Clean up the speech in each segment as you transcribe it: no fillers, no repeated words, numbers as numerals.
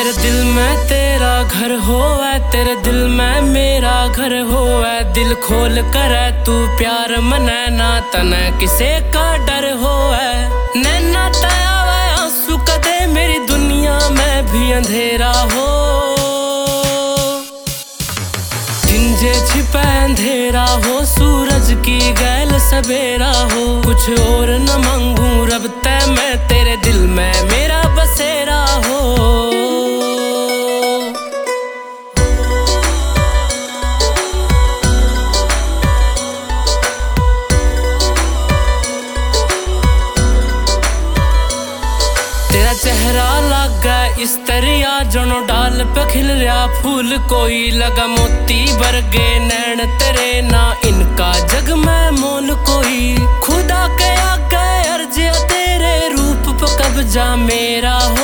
मेरे दिल में तेरा घर होवे, तेरे दिल में मेरा घर होवे। दिल खोल कर तू प्यार मने ना, तने किसे का डर होवे। नैना तयावे आंसू कदे मेरी दुनिया में भी अंधेरा हो। दिन जे छिपे अंधेरा हो, सूरज की गैल सवेरा हो। कुछ और न मांगू रब ते मैं, तेरे दिल में मेरा बसेरा हो। तेरा चेहरा लागा इस तरिया जनो डाल पे खिल रहा फूल कोई। लगा मोती बरगे नैन तेरे ना, इनका जग में मोल कोई। खुदा के आगे अर्जिया तेरे रूप पे कब्जा मेरा हो।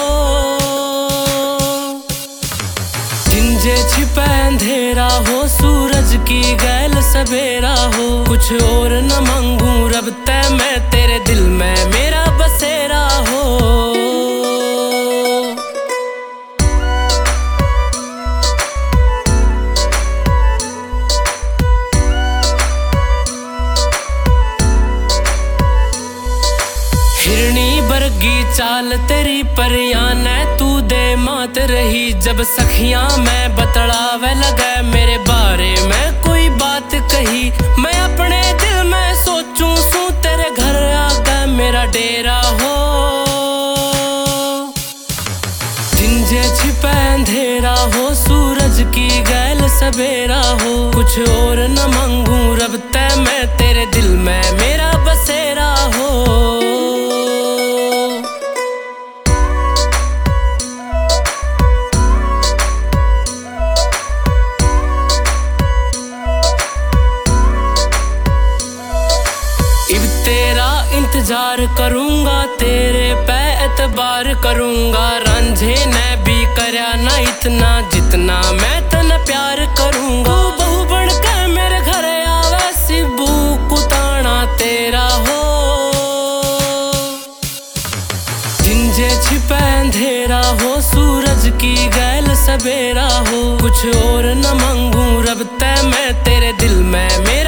दिन जे छिपे अंधेरा हो, सूरज की गैल सवेरा हो। कुछ और न मांगू रब ते मैं, तेरे दिल में मेरा बसेरा हो। हिरनी बरगी चाल तेरी परियान तू दे मात रही। जब सखियां मैं बतलावे लगे मेरे बारे में कोई बात कही। मैं अपने दिल में सोचूं सू तेरे घर आगे मेरा डेरा हो। दिन जे छिपे अंधेरा हो, सूरज की गैल सवेरा हो। कुछ और न मांगू रब ते मैं, तेरे दिल में मेरा बसेरा हो। इंतजार करूंगा तेरे पे एतबार करूंगा। रांझे ने भी करया ना इतना, जितना मैं तन प्यार करूंगा। बहू बन के मेरे घर आवे सिबू कुताना तेरा हो। दिन जे छिपे अंधेरा हो, सूरज की गैल सवेरा हो। कुछ और न मांगू रब ते मैं, तेरे दिल में मेरा